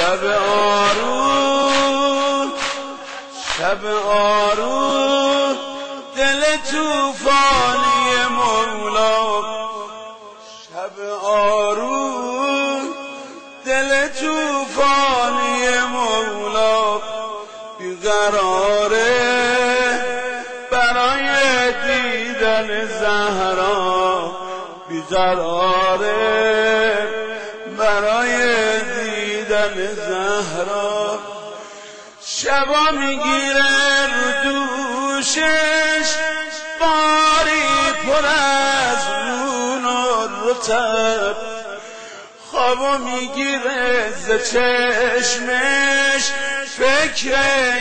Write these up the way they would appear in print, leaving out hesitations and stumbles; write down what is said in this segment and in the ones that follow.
شب آروم شب آروم دل توفانی مولا شب آروم دل توفانی مولا بیقراره برای دیدن زهرا بیقراره برای دیدن زهرا شبا میگیره رو دوشش باری پر از نون و رطب خوابا میگیره ز چشمش فکر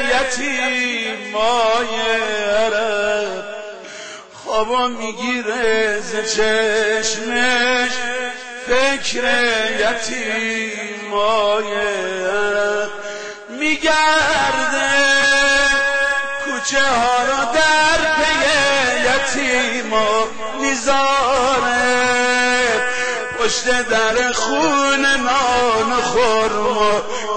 یتیمای عرب خوابا میگیره ز چشمش فکر یتیمای عرب میگرده کوچه ها رو در پی یتیما میذاره پشت در خون نان خورما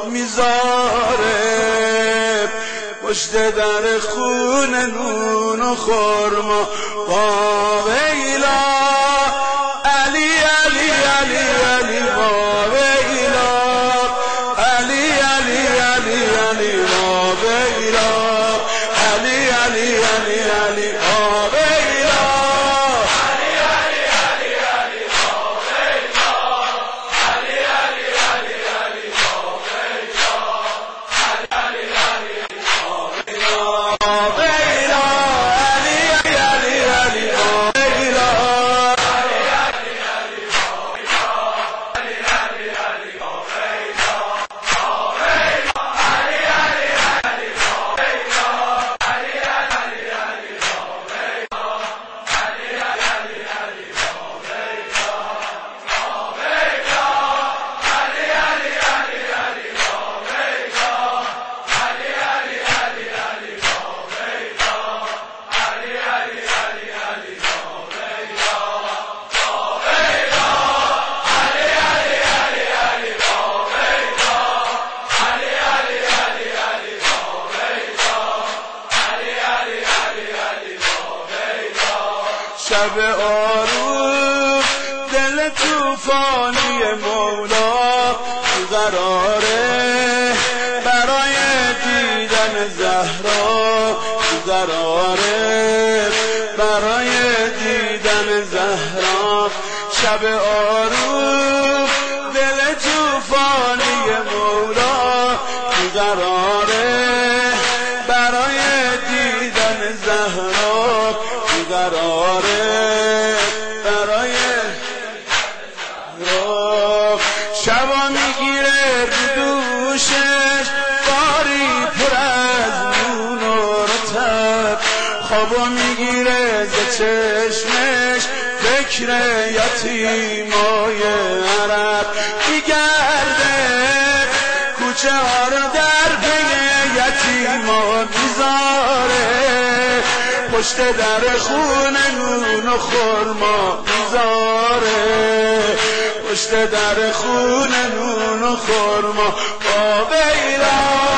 میذاره پشت در خون نون و خورما با ویلا علی علی علی علی با ویلا علی علی علی علی با ویلا علی علی علی علی با ویلا علی علی علی علی با ویلا علی علی علی علی با ویلا علی علی علی با ویلا شب آروم دل توفانی مولا قراره برای دیدن زهرا قراره برای دیدن زهرا شب آروم دل توفانی مولا قراره برای دیدن زهرا قراره برای شبا میگیره رو دوشش باری پر از نون و رطب خوابا میگیره ز چشمش فکر یتیمای عرب میگرده کوچه ها رو در پی یتیما میذاره پشت در خون نون و خورما میذاره پشت در خون نون و خورما با ویلا